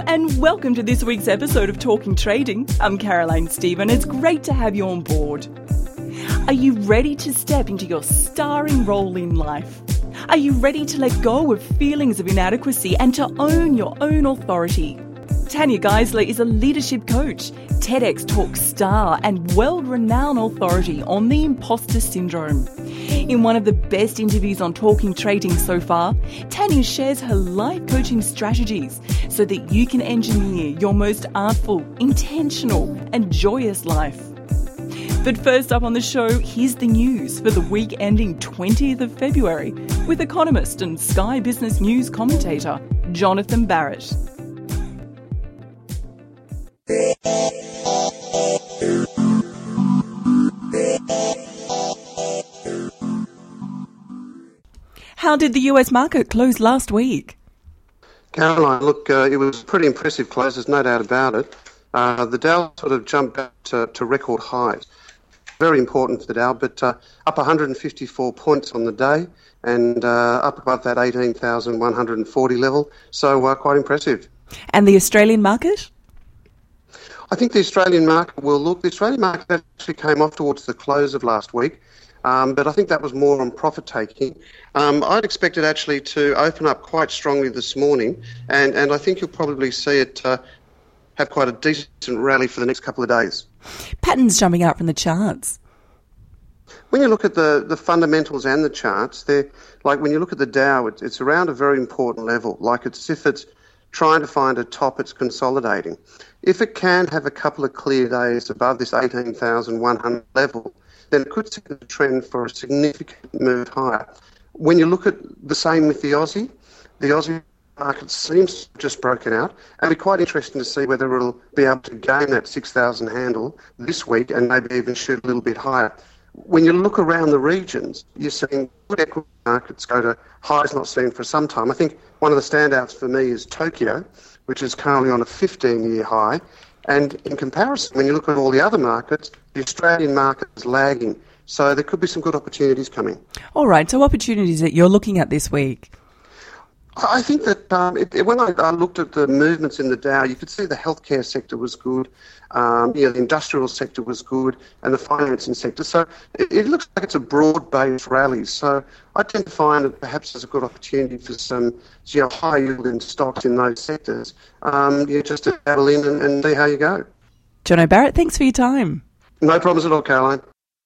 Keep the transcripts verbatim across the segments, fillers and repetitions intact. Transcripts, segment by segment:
and welcome to this week's episode of Talking Trading. I'm Caroline Stephen. It's great to have you on board. Are you ready to step into your starring role in life? Are you ready to let go of feelings of inadequacy and to own your own authority? Tanya Geisler is a leadership coach, TEDx Talk star and world-renowned authority on the imposter syndrome. In one of the best interviews on Talking Trading so far, Tanya shares her life coaching strategies so that you can engineer your most artful, intentional and joyous life. But first up on the show, here's the news for the week ending twentieth of February with economist and Sky Business News commentator Jonathan Barrett. How did the U S market close last week? Caroline, look, uh, it was a pretty impressive close, there's no doubt about it. Uh, the Dow sort of jumped back to, to record highs. Very important for the Dow, but uh, up one hundred fifty-four points on the day and uh, up above that eighteen thousand one hundred forty level, so uh, quite impressive. And the Australian market? I think the Australian market will look, the Australian market actually came off towards the close of last week, um, but I think that was more on profit taking. Um, I'd expect it actually to open up quite strongly this morning, and, and I think you'll probably see it uh, have quite a decent rally for the next couple of days. Patterns jumping out from the charts. When you look at the, the fundamentals and the charts, they're like when you look at the Dow, it's, it's around a very important level, like it's as if it's trying to find a top, it's consolidating. If it can have a couple of clear days above this eighteen thousand one hundred level, then it could set the trend for a significant move higher. When you look at the same with the Aussie, the Aussie market seems to have just broken out, and it'll be quite interesting to see whether it'll be able to gain that six thousand handle this week and maybe even shoot a little bit higher. When you look around the regions, you're seeing good equity markets go to highs not seen for some time. I think one of the standouts for me is Tokyo, which is currently on a fifteen-year high. And in comparison, when you look at all the other markets, the Australian market is lagging. So there could be some good opportunities coming. All right, so opportunities that you're looking at this week? I think that um, it, it, when I, I looked at the movements in the Dow, you could see the healthcare sector was good, um, you know, the industrial sector was good, and the financing sector. So it, it looks like it's a broad-based rally. So I tend to find that perhaps there's a good opportunity for some, you know, high-yielding stocks in those sectors. Um, you know, just to dabble in and, and see how you go. Jono Barrett, thanks for your time. No problems at all, Caroline.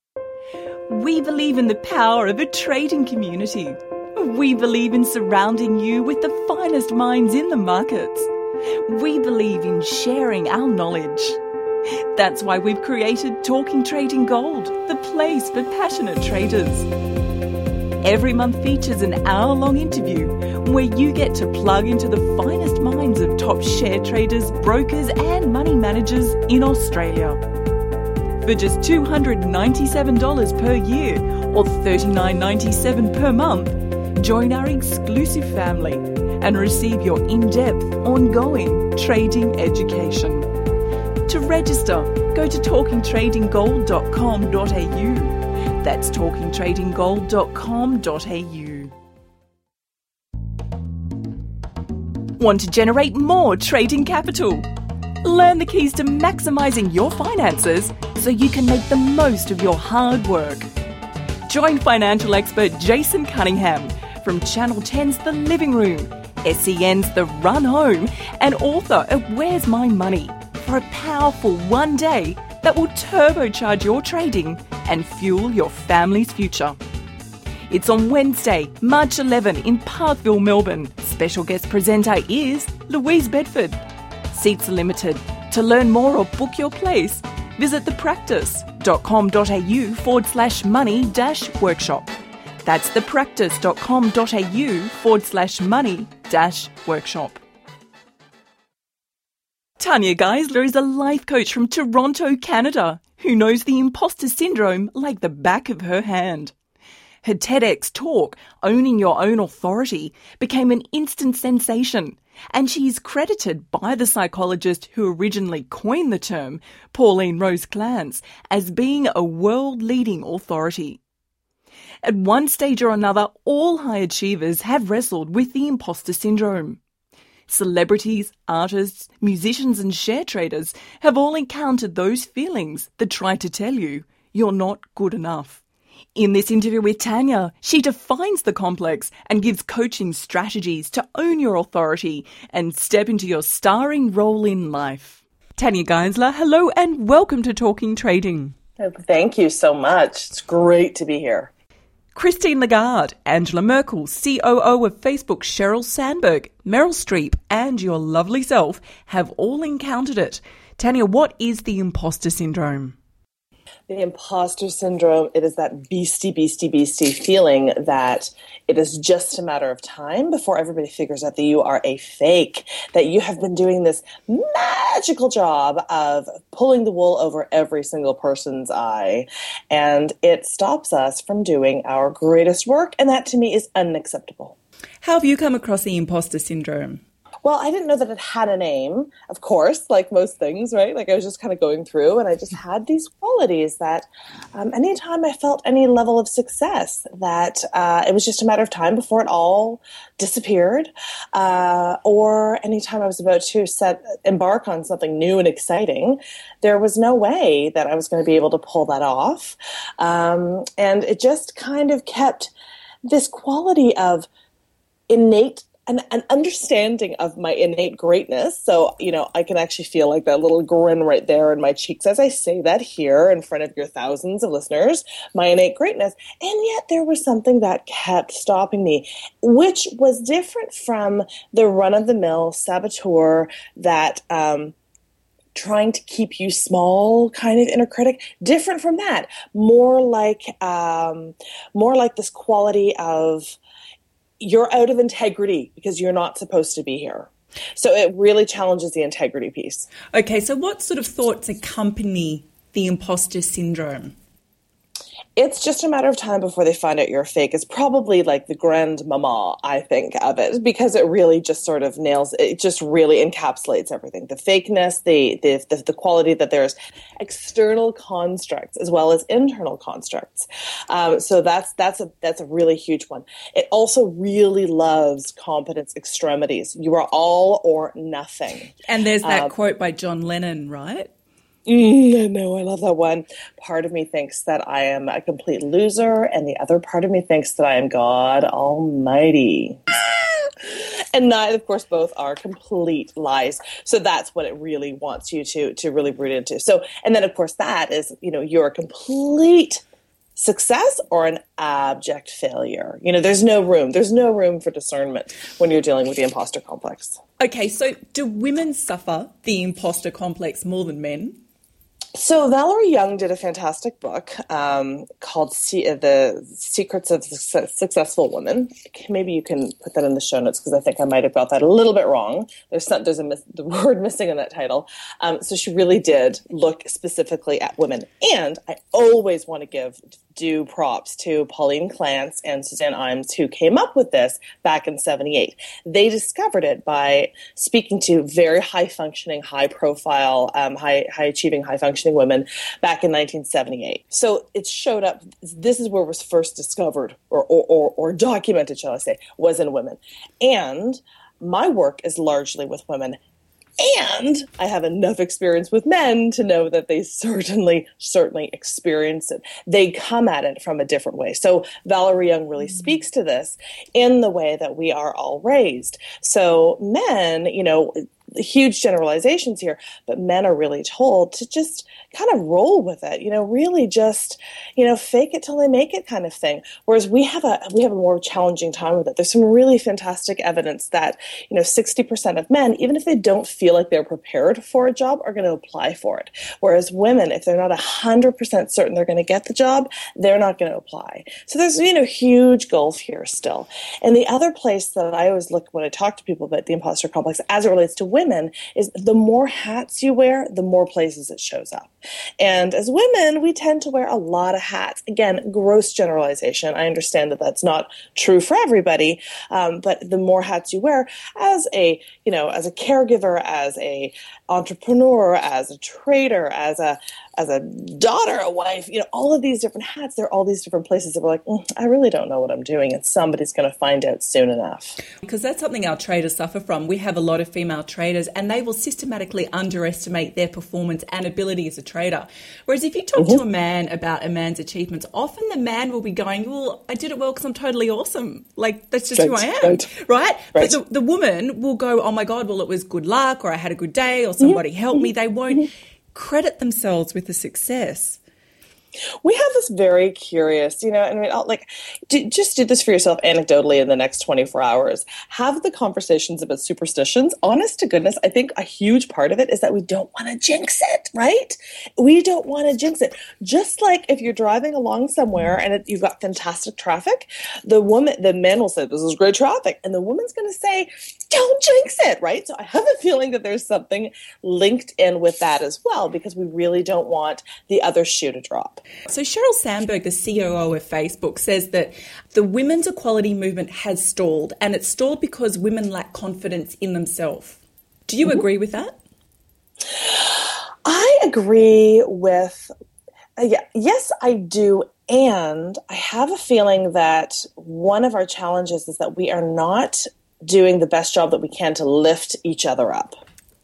We believe in the power of a trading community. We believe in surrounding you with the finest minds in the markets. We believe in sharing our knowledge. That's why we've created Talking Trading Gold, the place for passionate traders. Every month features an hour-long interview where you get to plug into the finest minds of top share traders, brokers and money managers in Australia. For just two hundred ninety-seven dollars per year or thirty-nine dollars ninety-seven per month, join our exclusive family and receive your in-depth, ongoing trading education. To register, go to talking trading gold dot com dot a u. That's talking trading gold dot com dot a u. Want to generate more trading capital? Learn the keys to maximising your finances so you can make the most of your hard work. Join financial expert Jason Cunningham from Channel ten's The Living Room, S E N's The Run Home, and author of Where's My Money for a powerful one day that will turbocharge your trading and fuel your family's future. It's on Wednesday, March eleventh in Parkville, Melbourne. Special guest presenter is Louise Bedford. Seats are limited. To learn more or book your place, visit thepractice.com.au forward slash money dash workshop. That's thepractice.com.au forward slash money dash workshop. Tanya Geisler is a life coach from Toronto, Canada, who knows the imposter syndrome like the back of her hand. Her TEDx talk, Owning Your Own Authority, became an instant sensation, and she is credited by the psychologist who originally coined the term, Pauline Rose Clance, as being a world-leading authority. At one stage or another, all high achievers have wrestled with the imposter syndrome. Celebrities, artists, musicians and share traders have all encountered those feelings that try to tell you you're not good enough. In this interview with Tanya, she defines the complex and gives coaching strategies to own your authority and step into your starring role in life. Tanya Geisler, hello and welcome to Talking Trading. Thank you so much. It's great to be here. Christine Lagarde, Angela Merkel, C O O of Facebook, Sheryl Sandberg, Meryl Streep and your lovely self have all encountered it. Tanya, what is the imposter syndrome? The imposter syndrome, it is that beastie, beastie, beastie feeling that it is just a matter of time before everybody figures out that you are a fake, that you have been doing this magical job of pulling the wool over every single person's eye, and it stops us from doing our greatest work, and that to me is unacceptable. How have you come across the imposter syndrome? Well, I didn't know that it had a name, of course, like most things, right? Like I was just kind of going through and I just had these qualities that um, anytime I felt any level of success, that uh, it was just a matter of time before it all disappeared. Uh, or anytime I was about to set embark on something new and exciting, there was no way that I was going to be able to pull that off. Um, and it just kind of kept this quality of innate An, an understanding of my innate greatness. So, you know, I can actually feel like that little grin right there in my cheeks as I say that here in front of your thousands of listeners, my innate greatness. And yet there was something that kept stopping me, which was different from the run-of-the-mill saboteur that, um, trying to keep you small kind of inner critic, different from that. More like, um, more like this quality of, you're out of integrity because you're not supposed to be here. So it really challenges the integrity piece. Okay, so what sort of thoughts accompany the imposter syndrome? It's just a matter of time before they find out you're fake. It's probably like the grand mama, I think, of it, because it really just sort of nails, it just really encapsulates everything. The fakeness, the the the, the quality that there's external constructs as well as internal constructs. Um, so that's that's a that's a really huge one. It also really loves competence extremities. You are all or nothing. And there's that um, quote by John Lennon, right? Mm, no, I love that one. Part of me thinks that I am a complete loser, and the other part of me thinks that I am God Almighty. And neither, of course, both are complete lies. So that's what it really wants you to to really root into. So, and then, of course, that is, you know, you're a complete success or an abject failure. You know, there's no room. There's no room for discernment when you're dealing with the imposter complex. Okay, so do women suffer the imposter complex more than men? So Valerie Young did a fantastic book um, called Se- The Secrets of Su- Successful Women. Maybe you can put that in the show notes because I think I might have got that a little bit wrong. There's some, there's a mis- the word missing in that title. Um, so she really did look specifically at women. And I always want to give due props to Pauline Clance and Suzanne Imes, who came up with this back in seventy-eight. They discovered it by speaking to very high-functioning, high-profile, um, high, high-achieving, high-functioning women back in nineteen seventy-eight. So it showed up. This is where it was first discovered or, or, or, or documented, shall I say, was in women. And my work is largely with women. And I have enough experience with men to know that they certainly, certainly experience it. They come at it from a different way. So Valerie Young really mm-hmm. speaks to this in the way that we are all raised. So men, you know, huge generalizations here, but men are really told to just kind of roll with it, you know, really just, you know, fake it till they make it kind of thing. Whereas we have a, we have a more challenging time with it. There's some really fantastic evidence that, you know, sixty percent of men, even if they don't feel like they're prepared for a job, are going to apply for it. Whereas women, if they're not one hundred percent certain they're going to get the job, they're not going to apply. So there's, you know, huge gulf here still. And the other place that I always look when I talk to people about the imposter complex as it relates to women is the more hats you wear, the more places it shows up. And as women, we tend to wear a lot of hats. Again, gross generalization. I understand that that's not true for everybody, um, but the more hats you wear as a, you know, as a caregiver, as a entrepreneur, as a trader, as a as a daughter, a wife, you know, all of these different hats. There are all these different places that we're like, mm, I really don't know what I'm doing, and somebody's going to find out soon enough. Because that's something our traders suffer from. We have a lot of female traders, and they will systematically underestimate their performance and ability as a trader. Whereas if you talk mm-hmm. to a man about a man's achievements, often the man will be going, well, I did it well because I'm totally awesome. Like, that's just right, who I am, right? right? right. But the, the woman will go, oh my God, well, it was good luck, or I had a good day, or somebody mm-hmm. helped me. They won't mm-hmm. credit themselves with the success. We have this very curious, you know, and I mean, I'll, like, do, just do this for yourself anecdotally in the next twenty-four hours. Have the conversations about superstitions. Honest to goodness, I think a huge part of it is that we don't want to jinx it, right? We don't want to jinx it. Just like if you're driving along somewhere and it, you've got fantastic traffic, the woman, the man will say, this is great traffic. And the woman's going to say, don't jinx it, right? So I have a feeling that there's something linked in with that as well, because we really don't want the other shoe to drop. So Sheryl Sandberg, the C O O of Facebook, says that the women's equality movement has stalled, and it's stalled because women lack confidence in themselves. Do you mm-hmm. agree with that? I agree with, uh, yeah, yes, I do. And I have a feeling that one of our challenges is that we are not doing the best job that we can to lift each other up.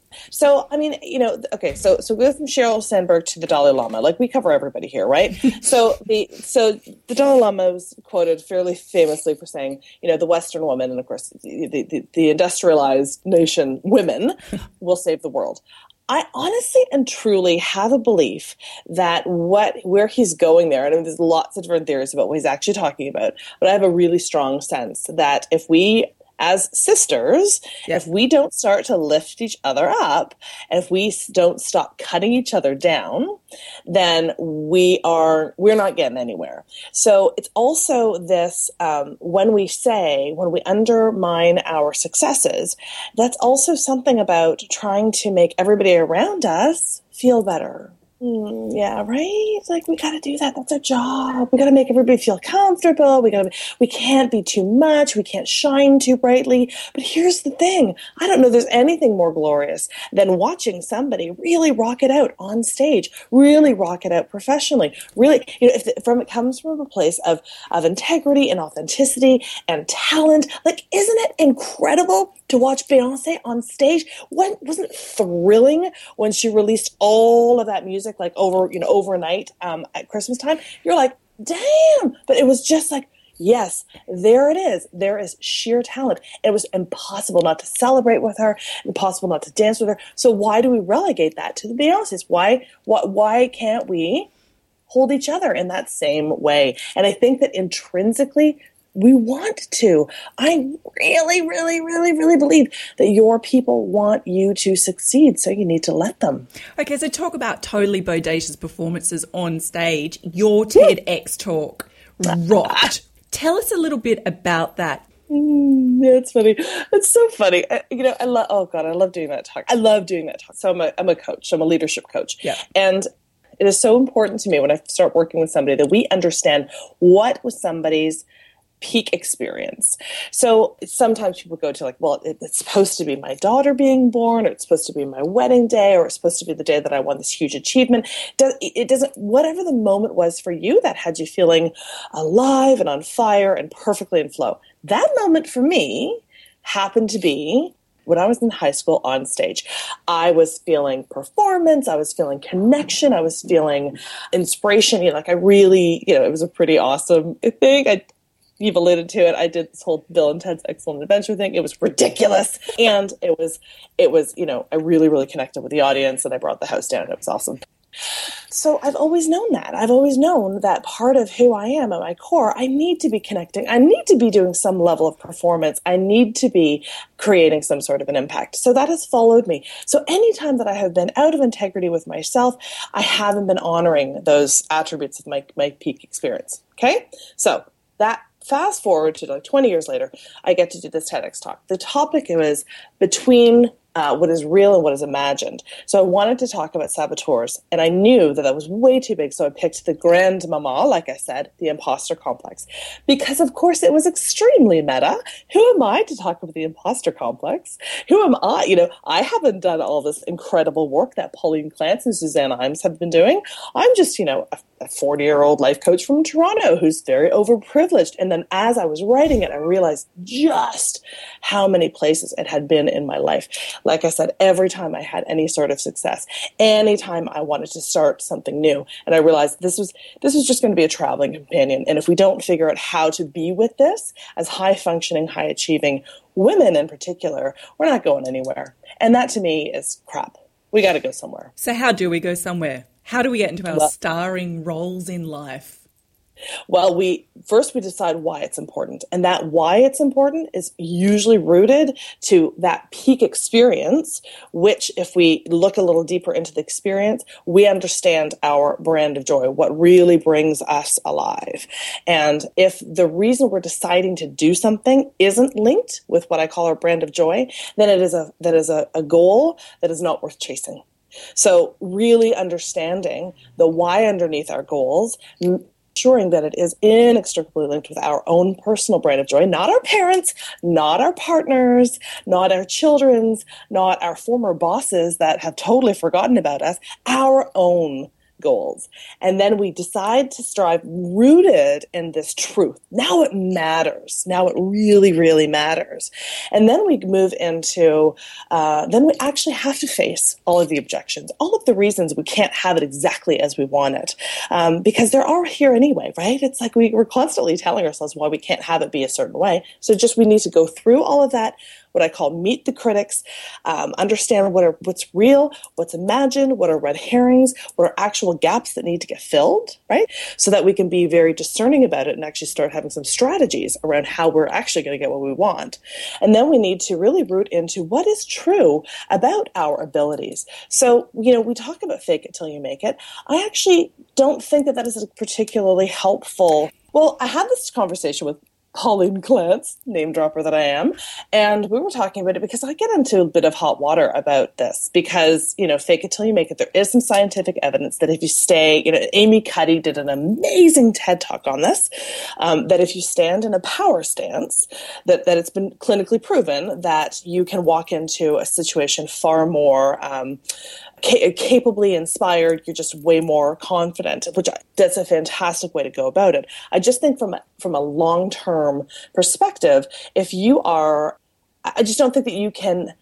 So, I mean, you know, okay, so so go from Sheryl Sandberg to the Dalai Lama. Like, we cover everybody here, right? so the so the Dalai Lama was quoted fairly famously for saying, you know, the Western woman, and of course the, the, the industrialized nation women will save the world. I honestly and truly have a belief that what where he's going there, and I mean, there's lots of different theories about what he's actually talking about, but I have a really strong sense that if we as sisters, yeah. if we don't start to lift each other up, and if we don't stop cutting each other down, then we are, we're not getting anywhere. So it's also this, um, when we say, when we undermine our successes, that's also something about trying to make everybody around us feel better. Mm, yeah, right? Like, we got to do that. That's our job. We got to make everybody feel comfortable. We got to, we can't be too much. We can't shine too brightly. But here's the thing. I don't know there's anything more glorious than watching somebody really rock it out on stage, really rock it out professionally. Really, you know, if the, from it comes from a place of, of integrity and authenticity and talent, like, isn't it incredible to watch Beyonce on stage? When, wasn't it thrilling when she released all of that music, like over, you know, overnight um, at Christmas time? You're like, damn! But it was just like, yes, there it is. There is sheer talent. It was impossible not to celebrate with her, impossible not to dance with her. So why do we relegate that to the Beyoncés? Why, why, why can't we hold each other in that same way? And I think that intrinsically, we want to. I really, really, really, really believe that your people want you to succeed, so you need to let them. Okay, so talk about totally bodacious performances on stage. Your TEDx talk rocked. Tell us a little bit about that. Mm, yeah, it's funny. It's so funny. I, you know, I love. Oh God, I love doing that talk. I love doing that talk. So I'm a, I'm a coach. I'm a leadership coach. Yeah, and it is so important to me when I start working with somebody that we understand what was somebody's peak experience. So sometimes people go to like, well, it, it's supposed to be my daughter being born, or it's supposed to be my wedding day, or it's supposed to be the day that I won this huge achievement. It doesn't, whatever the moment was for you that had you feeling alive and on fire and perfectly in flow. That moment for me happened to be when I was in high school on stage. I was feeling performance, I was feeling connection, I was feeling inspiration. You know, like I really, you know, it was a pretty awesome thing. I You've alluded to it. I did this whole Bill and Ted's Excellent Adventure thing. It was ridiculous. And it was, it was, you know, I really, really connected with the audience, and I brought the house down. It was awesome. So I've always known that. I've always known that part of who I am at my core, I need to be connecting. I need to be doing some level of performance. I need to be creating some sort of an impact. So that has followed me. So anytime that I have been out of integrity with myself, I haven't been honoring those attributes of my, my peak experience. Okay? So that fast forward to like twenty years later, I get to do this TEDx talk. The topic was between Uh, what is real and what is imagined. So I wanted to talk about saboteurs, and I knew that that was way too big, so I picked the grand mama, like I said, the imposter complex. Because, of course, it was extremely meta. Who am I to talk about the imposter complex? Who am I? You know, I haven't done all this incredible work that Pauline Clance and Suzanne Imes have been doing. I'm just, you know, a forty-year-old life coach from Toronto who's very overprivileged. And then as I was writing it, I realized just how many places it had been in my life. Like I said, every time I had any sort of success, anytime I wanted to start something new, and I realized this was this was just going to be a traveling companion. And if we don't figure out how to be with this as high-functioning, high-achieving women in particular, we're not going anywhere. And that to me is crap. We got to go somewhere. So how do we go somewhere? How do we get into our well, starring roles in life? Well, we first we decide why it's important. And that why it's important is usually rooted to that peak experience, which if we look a little deeper into the experience, we understand our brand of joy, what really brings us alive. And if the reason we're deciding to do something isn't linked with what I call our brand of joy, then it is a that is a, a goal that is not worth chasing. So really understanding the why underneath our goals, ensuring that it is inextricably linked with our own personal brand of joy, not our parents, not our partners, not our children's, not our former bosses that have totally forgotten about us, our own goals. And then we decide to strive rooted in this truth. Now it matters. Now it really, really matters. And then we move into, uh, then we actually have to face all of the objections, all of the reasons we can't have it exactly as we want it. Um, because there are here anyway, right? It's like we, we're constantly telling ourselves why we can't have it be a certain way. So just we need to go through all of that, what I call meet the critics, um, understand what are, what's real, what's imagined, what are red herrings, what are actual gaps that need to get filled, right? So that we can be very discerning about it and actually start having some strategies around how we're actually going to get what we want. And then we need to really root into what is true about our abilities. So, you know, we talk about fake it till you make it. I actually don't think that that is a particularly helpful. Well, I had this conversation with Pauline Clance, name dropper that I am, and we were talking about it because I get into a bit of hot water about this because, you know, fake it till you make it. There is some scientific evidence that if you stay, you know, Amy Cuddy did an amazing TED Talk on this, um, that if you stand in a power stance, that, that it's been clinically proven that you can walk into a situation far more um, ca- capably inspired. You're just way more confident, which that's a fantastic way to go about it. I just think from a, from a long-term perspective, if you are, I just don't think that you can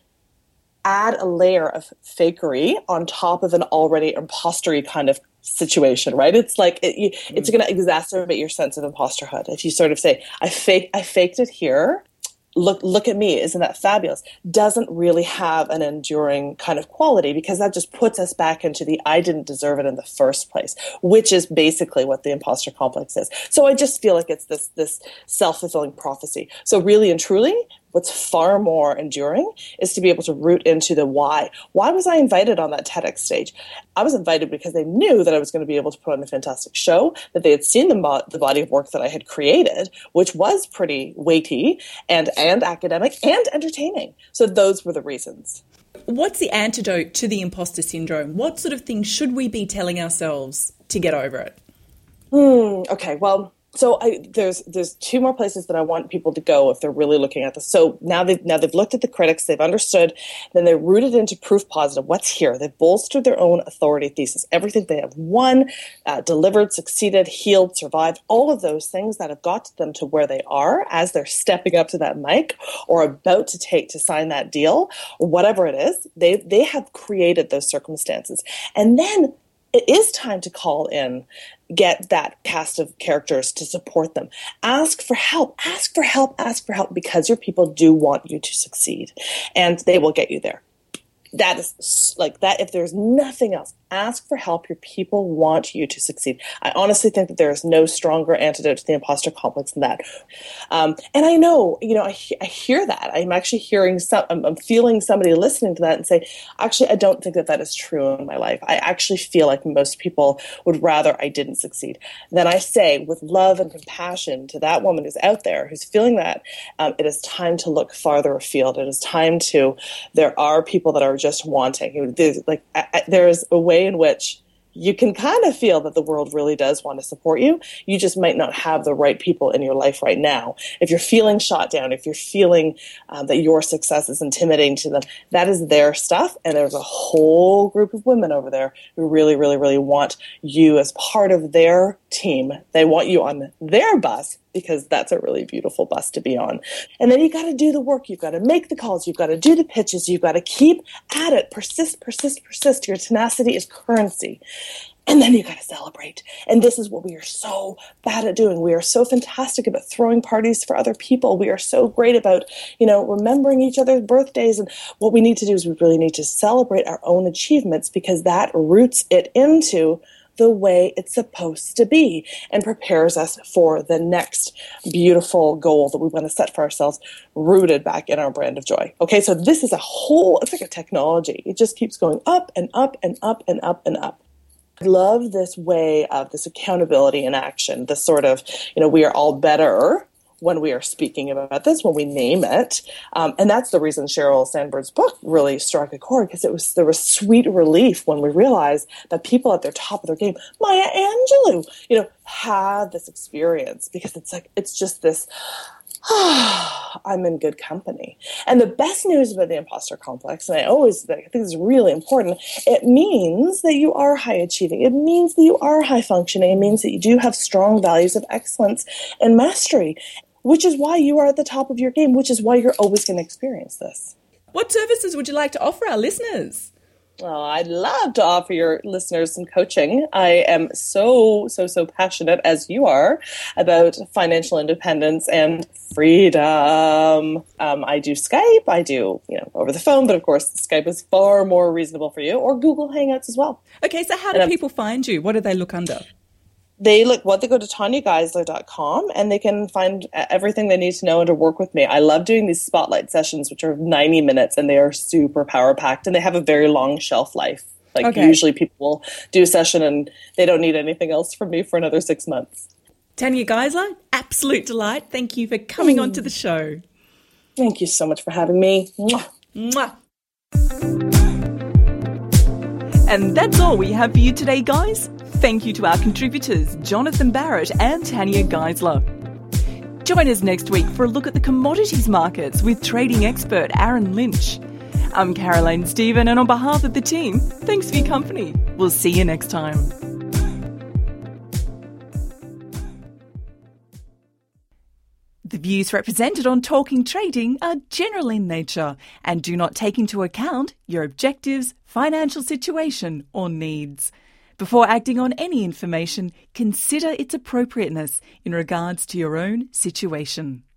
add a layer of fakery on top of an already impostery kind of situation, right? It's like it, you, mm. it's going to exacerbate your sense of imposterhood if you sort of say, "I fake, I faked it here. Look, look at me. Isn't that fabulous?" Doesn't really have an enduring kind of quality because that just puts us back into the I didn't deserve it in the first place, which is basically what the imposter complex is. So I just feel like it's this, this self-fulfilling prophecy. So really and truly, what's far more enduring is to be able to root into the why. Why was I invited on that TEDx stage? I was invited because they knew that I was going to be able to put on a fantastic show, that they had seen the, bo- the body of work that I had created, which was pretty weighty and, and academic and entertaining. So those were the reasons. What's the antidote to the imposter syndrome? What sort of things should we be telling ourselves to get over it? Hmm, okay, well, So I, there's there's two more places that I want people to go if they're really looking at this. So now they've now they've looked at the critics, they've understood, then they're rooted into proof positive. What's here? They've bolstered their own authority thesis. Everything they have won, uh, delivered, succeeded, healed, survived, all of those things that have got them to where they are as they're stepping up to that mic or about to take to sign that deal or whatever it is. They they have created those circumstances, and then it is time to call in, get that cast of characters to support them. Ask for help, ask for help, ask for help, because your people do want you to succeed, and they will get you there. that is like that. If there's nothing else, ask for help. Your people want you to succeed. I honestly think that there is no stronger antidote to the imposter complex than that. Um, and I know, you know, I, I hear that. I'm actually hearing some, I'm, I'm feeling somebody listening to that and say, actually, I don't think that that is true in my life. I actually feel like most people would rather I didn't succeed. Then I say, with love and compassion to that woman who's out there, who's feeling that, um, it is time to look farther afield. It is time to, there are people that are just wanting. There's, like, I, there is a way in which you can kind of feel that the world really does want to support you. You just might not have the right people in your life right now. If you're feeling shot down, if you're feeling um, that your success is intimidating to them, that is their stuff. And there's a whole group of women over there who really, really, really want you as part of their team. They want you on their bus, because that's a really beautiful bus to be on. And then you got to do the work. You've got to make the calls. You've got to do the pitches. You've got to keep at it. Persist, persist, persist. Your tenacity is currency. And then you got to celebrate. And this is what we are so bad at doing. We are so fantastic about throwing parties for other people. We are so great about, you know, remembering each other's birthdays. And what we need to do is we really need to celebrate our own achievements, because that roots it into the way it's supposed to be and prepares us for the next beautiful goal that we want to set for ourselves, rooted back in our brand of joy. Okay, so this is a whole, it's like a technology. It just keeps going up and up and up and up and up. I love this way of this accountability in action, this sort of, you know, we are all better when we are speaking about this, when we name it. Um, and that's the reason Sheryl Sandberg's book really struck a chord, because it was there was sweet relief when we realized that people at their top of their game, Maya Angelou, you know, had this experience, because it's like, it's just this, oh, I'm in good company. And the best news about the imposter complex, and I always I think this is really important, it means that you are high achieving. It means that you are high functioning. It means that you do have strong values of excellence and mastery, which is why you are at the top of your game, which is why you're always going to experience this. What services would you like to offer our listeners? Well, I'd love to offer your listeners some coaching. I am so, so, so passionate, as you are, about financial independence and freedom. Um, I do Skype. I do, you know, over the phone, but of course, Skype is far more reasonable for you, or Google Hangouts as well. Okay, so how do and people I'm, find you? What do they look under? They look, what they go to Tanya Geisler dot com, and they can find everything they need to know and to work with me. I love doing these spotlight sessions, which are ninety minutes, and they are super power packed, and they have a very long shelf life. Like okay. Usually people will do a session and they don't need anything else from me for another six months. Tanya Geisler, absolute delight. Thank you for coming mm. on to the show. Thank you so much for having me. Mwah. Mwah. And that's all we have for you today, guys. Thank you to our contributors, Jonathan Barrett and Tanya Geisler. Join us next week for a look at the commodities markets with trading expert Aaron Lynch. I'm Caroline Stephen, and on behalf of the team, thanks for your company. We'll see you next time. The views represented on Talking Trading are general in nature and do not take into account your objectives, financial situation, or needs. Before acting on any information, consider its appropriateness in regards to your own situation.